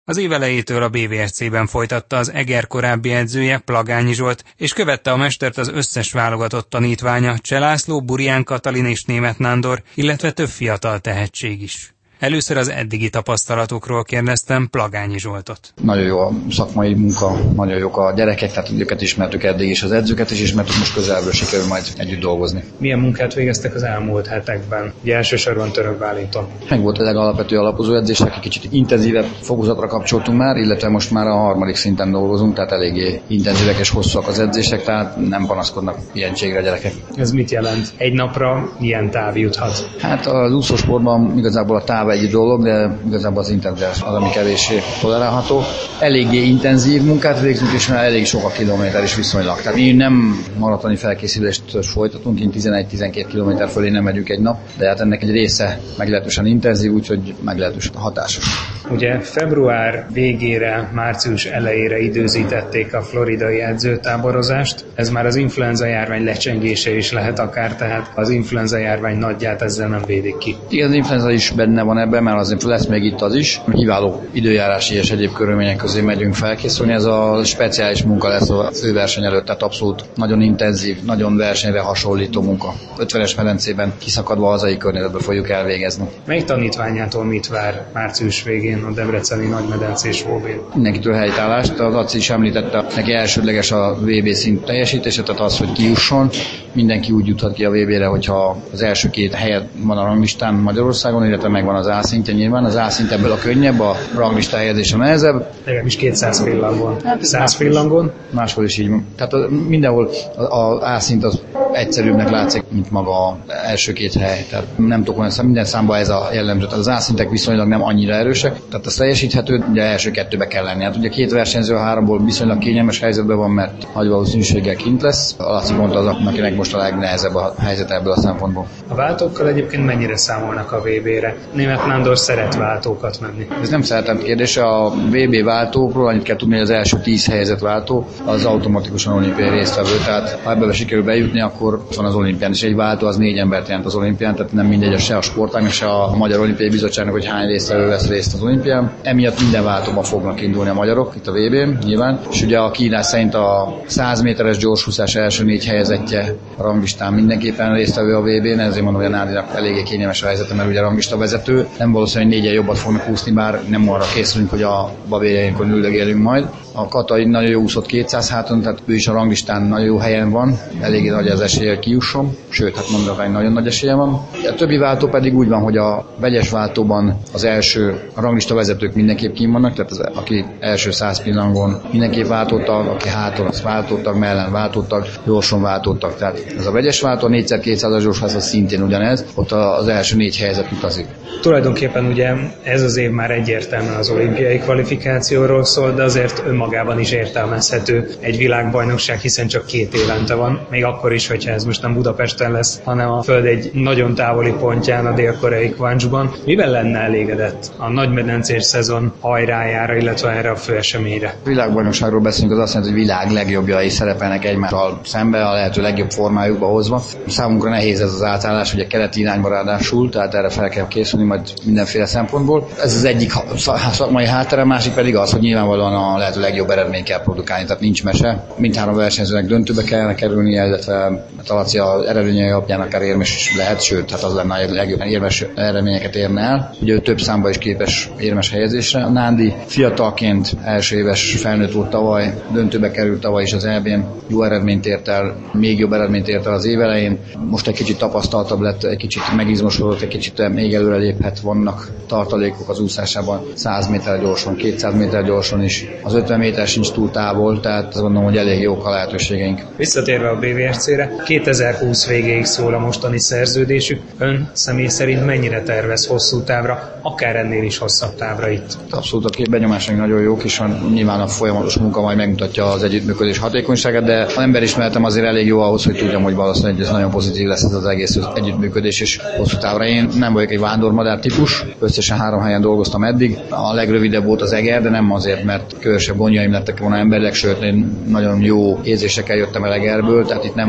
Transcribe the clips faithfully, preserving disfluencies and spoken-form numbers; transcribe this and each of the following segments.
Az év elejétől a bé vé es cében folytatta az Eger korábbi edzője, Plagányi Zsolt, és követte a mestert az összes válogatott tanítványa, Cseh László, Burján Katalin és Németh Nándor, illetve több fiatal tehetség is. Először az eddigi tapasztalatokról kérdeztem Plagányi Zsoltot. Nagyon jó a szakmai munka, nagyon jók a gyerekek, tehát őket ismertük eddig, és az edzőket is ismertük, most közelből sikerül majd együtt dolgozni. Milyen munkát végeztek az elmúlt hetekben? Ugye elsősorban Török Bálinton. Meg volt a legalapvető alapozó edzések, egy kicsit intenzívebb fokozatra kapcsoltunk már, illetve most már a harmadik szinten dolgozunk, tehát eléggé intenzívek és hosszúak az edzések, tehát nem panaszkodnak ilyenségre a gyerekek. Ez mit jelent? Egy napra milyen táv juthat? Hát az úszósportban igazából a táv egy dolog, de igazából az intenzitás az, ami kevéssé tolerálható. Eléggé intenzív munkát végzünk, és már elég sok a kilométer is viszonylag. Tehát mi nem maratoni felkészülést folytatunk, így tizenegy-tizenkét kilométer fölé nem megyünk egy nap, de hát ennek egy része meglehetősen intenzív, úgyhogy meglehetősen hatásos. Ugye február végére, március elejére időzítették a floridai edzőtáborozást. Ez már az influenza járvány lecsengése is lehet akár, tehát az influenza járvány nagyját ezzel nem védik ki. Igen, az influenza is benne van ebben, mert azért lesz még itt az is. Kiváló időjárási és egyéb körülmények közé megyünk felkészülni. Ez a speciális munka lesz a főverseny előtt, tehát abszolút nagyon intenzív, nagyon versenyre hasonlító munka. ötvenes medencében kiszakadva a hazai környezetben fogjuk elvégezni. Melyik tanítványától mit vár március végén a debreceni nagymedencés ó bén? Mindenkitől helytállást. Az Laci is említette, neki elsődleges a vé bé szint teljesítése, tehát az, hogy kijusson. Mindenki úgy juthat ki a vé bére, hogyha az első két helyet van a ranglistán Magyarországon, illetve megvan az A szintje nyilván. Az A szint ebből a könnyebb, a ranglista helyezése nehezebb. Legalábbis kétszáz pillangon. száz pillangon? Máshol is így van. Tehát mindenhol az A szint az egyszerűbbnek látszik, mint maga az első két hely. Tehát nem tudok olyan, minden számban ez a jellemző. Az A szintek viszonylag nem annyira erősek, tehát az teljesíthető, ugye első kettőbe kell lenni. Hát ugye két versenyző a háromból viszonylag kényelmes helyzetben van, mert nagy valószínűséggel kint lesz. A Laci mondta az, akinek most a legnehezebb a helyzet ebből a szempontból. A váltókkal egyébként mennyire számolnak a vé bére? Németh Nándor szeret váltókat menni. Ez nem szeretem kérdés. A vé bé váltókról annyit kell tudni, hogy az első tíz helyezett váltó az automatikusan olimpiai résztvevő. Tehát ha ebbe sikerül bejutni, akkor van az olimpián. És egy váltó az négy embert jelent az olimpián, tehát nem mindegy se a sportágnak, se a Magyar Olimpiai Bizottságnak, hogy hány résztvevő vesz részt az olimpián. Emiatt minden váltóban fognak indulni a magyarok itt a vé bén nyilván. És ugye a kiírás szerint a száz méteres gyorsúszás első négy helyezettje a ranglistán mindenképpen résztvevő a vé bén, ezért mondom, hogy a Nádinak eléggé kényelmes a helyzete, mert ugye a ranglista vezető. Nem valószínű, hogy négyen jobbat fognak úszni, bár nem arra készülünk, hogy a babérjainkon üldögélünk majd. A Katai nagyon jó úszott kétszáz háton, tehát ő is a ranglistán nagyon jó helyen van, eléggé nagy az esélye, hogy kijusson, sőt, hát mondom, hogy nagyon nagy esélye van. A többi váltó pedig úgy van, hogy a vegyes váltóban az első a ranglista vezetők mindenképp kín vannak, tehát az, aki első száz pillangon mindenképp váltótag, aki háton az váltótag, mellen váltótag, gyorson váltótag. Tehát ez a vegyes váltó, a négyszer kétszázas gyorshúszás az szintén ugyanez, ott az első négy helyzet utazik. Tulajdonképpen ugye ez az év már egyértelműen az olimpiai kvalifikációról szól, de azért önmagában is értelmezhető egy világbajnokság, hiszen csak két évente van, még akkor is, hogyha ez most nem Budapesten lesz, hanem a föld egy nagyon távoli pontján, a dél-koreai Kwanzsuban. Miben lenne elégedett a nagymedencés szezon hajrájára, illetve erre a főeseményre? Világbajnokságról beszélünk, az azt jelenti, hogy világ legjobbjai szerepelnek egymással szembe, a lehető legjobb formájukba hozva. Számunkra nehéz ez az átállás, ugye keleti irányba ráadásul, tehát erre fel kell készülni majd mindenféle szempontból. Ez az egyik szakmai háttere, másik pedig az, hogy nyilvánvalóan a lehető legjobb eredményt kell produkálni, tehát nincs mese. Mindhárom versenyzőnek döntőbe kellene kerülnie, illetve a Laci az eredményei alapján akár érmes is lehet, sőt, hát az lenne a legjobb érmes eredményeket érne el. Ugye ő több számba is képes érmes helyezésre. A Nándi fiatalként első éves felnőtt volt tavaly, döntőbe került tavaly is az é bén, jó eredményt ért el, még jobb eredményt ért el az év elején. Most egy kicsit tapasztaltabb lett, egy kicsit megizmosodott, egy kicsit még előre léphet, vannak tartalékok az úszásában, száz méter gyorsan, kétszáz méter gyorsan is. Az ötven méter sincs túl távol, tehát azt gondolom, hogy elég jók a lehetőségeink. Visszatérve a bé vé es cére, kétezer-húsz végéig szól a mostani szerződésük. Ön személy szerint mennyire tervez hosszú távra, akár ennél is hosszabb távra itt? Abszolút, a két benyomásaink nagyon jók, és nyilván a folyamatos munka majd megmutatja az együttműködés hatékonyságát, de az emberismeretem azért elég jó ahhoz, hogy tudjam, hogy valószínűleg ez nagyon pozitív lesz ez az egész együttműködés és hosszú távra. Én nem vagyok egy vándormadár típus, összesen három helyen dolgoztam eddig. A legrövidebb volt az Eger, de nem azért, mert különösebb gondjaim lettek volna emberek, sőt, én nagyon jó érzésekkel jöttem el Egerből, tehát itt nem volt semmi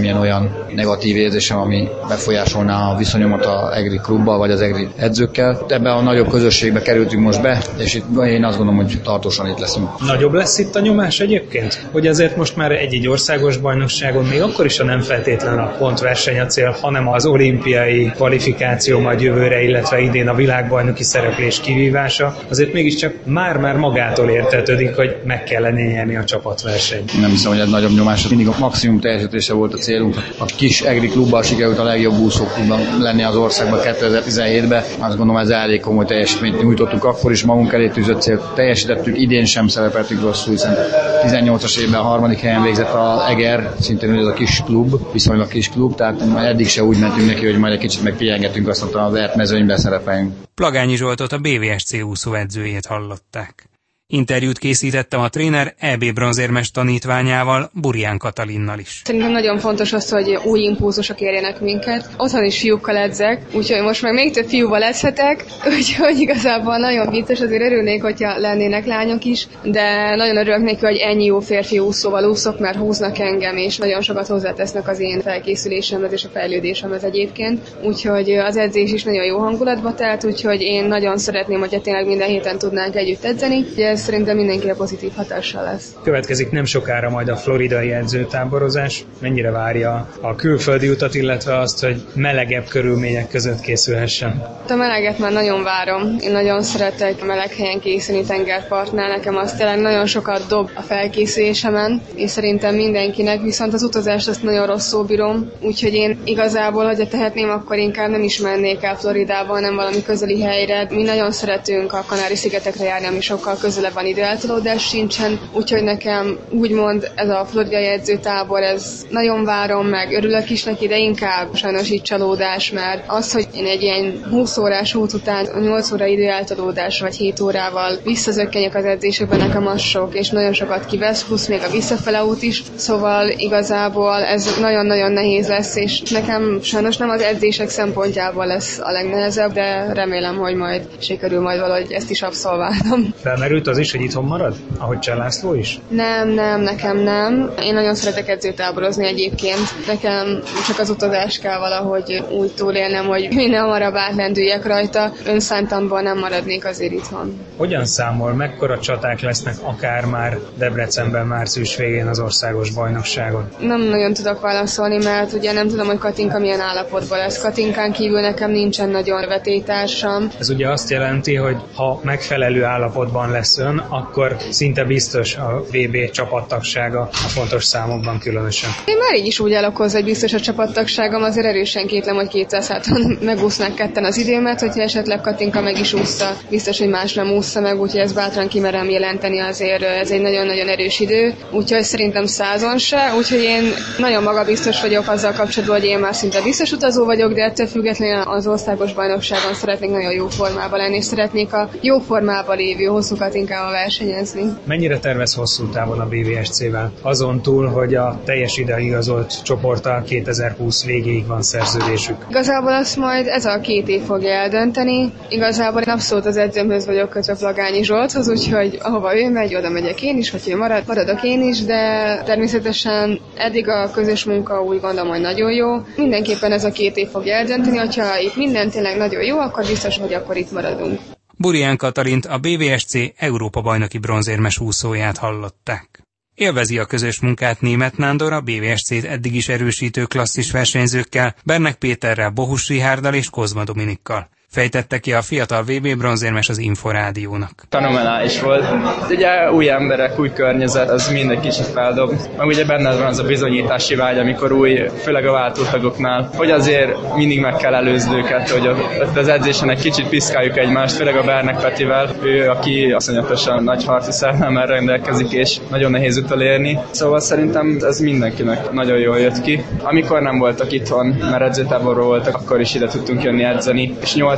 semmilyen olyan negatív érzésem, ami befolyásolná a viszonyomat az egri klubbal, vagy az egri edzőkkel. Ebben a nagyobb közösségbe kerültünk most be, és itt én azt gondolom, hogy tartósan itt leszünk. Nagyobb lesz itt a nyomás egyébként? Hogy azért most már egy-egy országos bajnokságon még akkor is, ha nem feltétlen a pontverseny a cél, hanem az olimpiai kvalifikáció majd jövőre, illetve idén a világbajnoki szereplés kivívása, azért mégiscsak már-már magától értetődik, hogy meg kellene nyerni a csapatversenyt. Nem hiszem, hogy ez nagyobb nyomás. Mindig a maximum teljesítése volt a célunk. A kis egri klubbal sikerült a legjobb úszóklubban lenni az országban kétezer-tizenhétben. Azt gondolom, ez elég komoly teljesítményt nyújtottuk akkor is, magunk elé tűzött célt teljesítettük, idén sem szerepeltünk rosszul, hiszen tizennyolcas évben a harmadik helyen végzett az Eger, szintén ez a kis klub, viszonylag kis klub, tehát eddig se úgy mentünk neki, hogy majd egy kicsit megpihengetünk, azt mondta, a vert mezőnyben szerepeljünk. Plagányi Zsoltot, a bé vé es cé úszó edzőjét hallották. Interjút készítettem a tréner é bé bronzérmes tanítványával, Burján Katalinnal is. Szerintem nagyon fontos az, hogy új impulzusok érjenek minket. Otthon is fiúkkal edzek, úgyhogy most meg még több fiúval edzhetek, úgyhogy igazából nagyon vicces, azért örülnék, hogyha lennének lányok is, de nagyon örülök neki, hogy ennyi jó férfi úszóval úszok, mert húznak engem, és nagyon sokat hozzátesznek az én felkészülésemhez és a fejlődésemhez egyébként. Úgyhogy az edzés is nagyon jó hangulatba telt, úgyhogy én nagyon szeretném, hogyha tényleg minden héten tudnánk együtt edzeni. Ez szerintem mindenkire pozitív hatással lesz. Következik nem sokára majd a floridai edzőtáborozás. Mennyire várja a külföldi utat, illetve azt, hogy melegebb körülmények között készülhessen? A meleget már nagyon várom. Én nagyon szeretek meleg helyen készülni tengerpartnál. Nekem az tényleg nagyon sokat dob a felkészülésemen, és szerintem mindenkinek, viszont az utazást azt nagyon rosszul bírom. Úgyhogy én igazából, hogyha tehetném, akkor inkább nem is mennék el Floridába, hanem valami közeli helyre. Mi nagyon szeretünk a Kanári-szigetekre járni, ami sokkal közelebb van, időeltolódás sincsen, úgyhogy nekem úgymond ez a floridai edzőtábor, ez nagyon várom, meg örülök is neki, de inkább sajnos így csalódás, mert az, hogy én egy ilyen húsz órás út után nyolc óra időeltolódás vagy hét órával visszazökkenjek az edzésekben, nekem az sok, és nagyon sokat kivesz, plusz még a visszafele út is, szóval igazából ez nagyon-nagyon nehéz lesz, és nekem sajnos nem az edzések szempontjából lesz a legnehezebb, de remélem, hogy majd sikerül majd valahogy ezt is abszolválnom. Felmerült az is, hogy itthon marad? Ahogy Cseh László is? Nem, nem, nekem nem. Én nagyon szeretek edzőtáborozni egyébként. Nekem csak az utazás kell valahogy úgy túlélnem, hogy minél hamarabb átlendüljek rajta. Önszántamból nem maradnék azért itthon. Hogyan számol, mekkora csaták lesznek akár már Debrecenben március végén az országos bajnokságon? Nem nagyon tudok válaszolni, mert ugye nem tudom, hogy Katinka milyen állapotban lesz. Katinkán kívül nekem nincsen nagyon vetélytársam. Ez ugye azt jelenti, hogy ha megfelelő állapotban lesz ön, akkor szinte biztos a vé bé csapattagsága a fontos számokban különösen. Én már így is úgy állok hozzá, hogy biztos a csapattagságom, azért erősen kétlem, hogy kétszáz háton megúsznák ketten az időmet, hogyha esetleg Katinka meg is úszta, biztos, hogy más nem úszta meg, úgyhogy ezt bátran kimerem jelenteni, azért ez egy nagyon-nagyon erős idő, úgyhogy szerintem százon se, úgyhogy én nagyon magabiztos vagyok azzal kapcsolatban, hogy én már szinte biztos utazó vagyok, de ettől függetlenül az országos bajnokságon szeretnék nagyon jó formában lenni, és szeretnék a jó formában lévő hosszú Katinkával versenyezni. Mennyire tervez hosszú távon a bé vé es cé-vel? Azon túl, hogy a teljes ideigazolt csoporttal kétezer-húsz végéig van szerződésük. Igazából azt majd ez a két év fogja eldönteni. Igazából én abszolút az edzőmhöz vagyok kötve Plagányi Zsolthoz, úgyhogy ahova ő megy, oda megyek én is, vagy ő marad, maradok én is, de természetesen eddig a közös munka úgy gondolom, hogy nagyon jó. Mindenképpen ez a két év fogja eldönteni, hogyha itt minden tényleg nagyon jó, akkor biztos, hogy akkor itt maradunk. Burján Katalint, a bé vé es cé Európa-bajnoki bronzérmes úszóját hallották. Élvezi a közös munkát Németh Nándor, a bé vé es cét eddig is erősítő klasszis versenyzőkkel, Bernek Péterrel, Bohus Richárddal és Kozma Dominikkal. Fejtette ki a fiatal vé bé bronzérmes az Inforádiónak. Fenomenális volt. Ugye új emberek, új környezet, az mindegy kicsit feldob. Meg ugye benned van az a bizonyítási vágy, amikor új, főleg a váltótagoknál, hogy azért mindig meg kell előzni őket, hogy az edzésen egy kicsit piszkáljuk egymást, főleg a Bernek Petivel, ő, aki asszonyatosan nagy harci szellemmel rendelkezik, és nagyon nehéz utolérni. Szóval szerintem ez mindenkinek nagyon jól jött ki. Amikor nem voltak itthon, mert edzőtáborról voltak, akkor is ide tudtunk jönni edzeni, és nyolc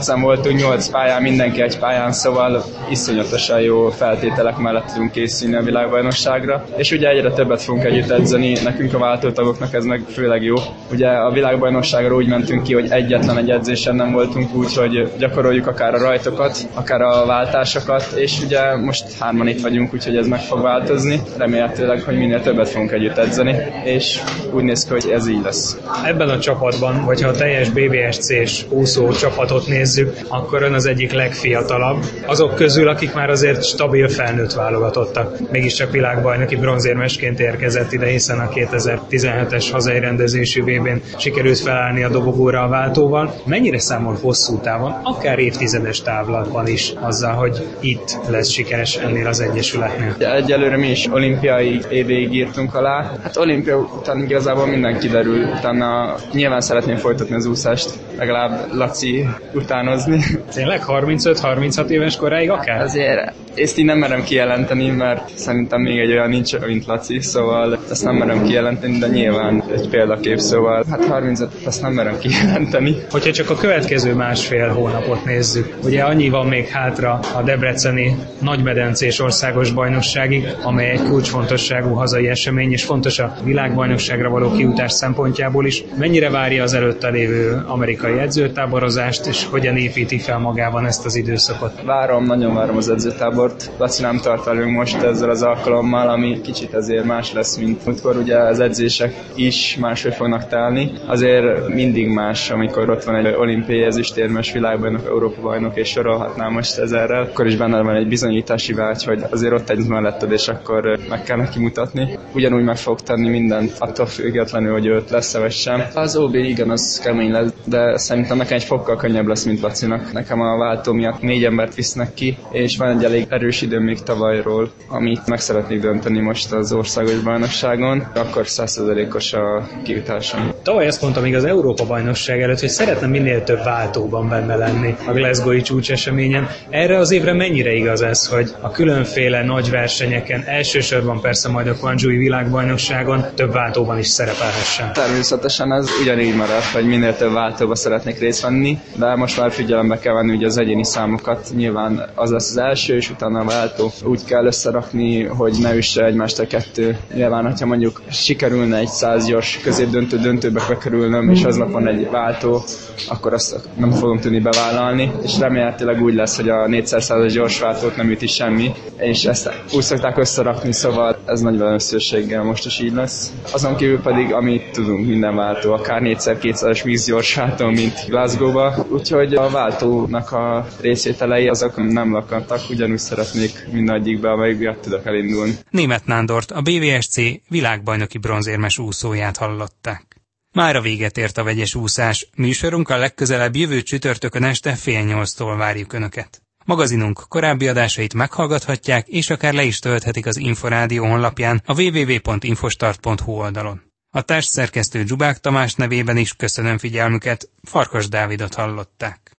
nyolcan voltunk, nyolc pályán, mindenki egy pályán, szóval iszonyatosan jó feltételek mellett tudunk készülni a világbajnokságra. És ugye egyre többet fogunk együtt edzeni, nekünk a váltótagoknak ez meg főleg jó. Ugye a világbajnokságra úgy mentünk ki, hogy egyetlen egy edzésen nem voltunk, úgyhogy gyakoroljuk akár a rajtokat, akár a váltásokat, és ugye most hárman itt vagyunk, úgyhogy ez meg fog változni. Remélhetőleg, hogy minél többet fogunk együtt edzeni, és úgy néz ki, hogy ez így lesz. Ebben a csapatban, hogyha a teljes bé vé es cés úszó csapatot nézzük, akkor ön az egyik legfiatalabb. Azok közül, akik már azért stabil felnőtt válogatottak. Mégiscsak világbajnoki bronzérmesként érkezett ide, hiszen a kétezer-tizenhetes hazai rendezésű vé bén sikerült felállni a dobogóra a váltóval. Mennyire számol hosszú távon, akár évtizedes távlatban is azzal, hogy itt lesz sikeres ennél az egyesületnél? Egyelőre mi is olimpiai évig írtunk alá. Hát olimpia után igazából minden kiderül. Utána nyilván szeretném folytatni az úszást, legalább Laci utánozni. Tényleg harmincöt-harminchat éves koráig akár? Azért ezt így nem merem kijelenteni, mert szerintem még egy olyan nincs, mint Laci, szóval ezt nem merem kijelenteni, de nyilván egy példakép, szóval hát harmincöt ezt nem merem kijelenteni. Hogyha csak a következő másfél hónapot nézzük, ugye annyi van még hátra a debreceni nagymedencés országos bajnokságig, amely egy kulcsfontosságú hazai esemény, és fontos a világbajnokságra való kijutás szempontjából is. Mennyire várja az előtte lévő amerikai edzőtáborozást, és hogyan építi fel magában ezt az időszakot? Várom, nagyon várom az edzőtábort. Laci nem tart velünk most ezzel az alkalommal, ami kicsit azért más lesz, mint amikor ugye az edzések is máshogy fognak telni. Azért mindig más, amikor ott van egy olimpiai ezüstérmes, világbajnok, Európa bajnok, és sorolhatnám most ezerrel. Akkor is benne van egy bizonyítási vágy, hogy azért ott egy melletted, és akkor meg kell neki mutatni. Ugyanúgy meg fog tenni mindent, attól függetlenül, hogy őt lesz-e vagy sem. Az ó bé igen, az kemény lesz, de szerintem nekem egy fokkal könnyebb lesz, mint Lacinak. Nekem a váltó miatt négy embert visznek ki, és van egy elég erős időm még tavalyról, amit meg szeretnék dönteni most az országos bajnokságon, akkor száz százalékos a kijutásom. Tavaly azt mondtam még az Európa bajnokság előtt, hogy szeretném minél több váltóban benne lenni a Glasgow-i csúcseseményen. Erre az évre mennyire igaz ez, hogy a különféle nagy versenyeken, elsősorban persze majd a Guangzhou-i világbajnokságon több váltóban is szerepelhessen? Természetesen ez ugyanígy marad, hogy minél több váltóba szeretnék részt venni, de most már figyelembe kell venni ugye az egyéni számokat. Nyilván az lesz az első, és utána a váltó. Úgy kell összerakni, hogy ne üsse egymást a kettő. Nyilván, hogyha mondjuk sikerülne egy száz gyors középdöntő döntőbe bekerülnöm, és aznap van egy váltó, akkor azt nem fogom tudni bevállalni, és remélhetőleg úgy lesz, hogy a négyszerszázas gyors váltót nem üti semmi, és ezt úgy szokták összerakni, szóval ez nagy valószínűséggel most is így lesz. Azon kívül pedig, amit tudunk, minden váltó, akár négyszer-kétszeres vízgyors váltó, mint Glasgow-ba, úgyhogy a váltónak a részvételei azok nem lakadtak, ugyanúgy szeretnék mindegyikbe, amelyik miatt tudok elindulni. Németh Nándort, a bé vé es cé világbajnoki bronzérmes úszóját hallották. Mára véget ért a vegyes úszás. Műsorunkkal legközelebb jövő csütörtökön este fél nyolctól várjuk Önöket. Magazinunk korábbi adásait meghallgathatják, és akár le is tölthetik az Inforádió honlapján, a double-u double-u double-u pont infostart pont hu oldalon. A társszerkesztő Zsubák Tamás nevében is köszönöm figyelmüket, Farkas Dávidot hallották.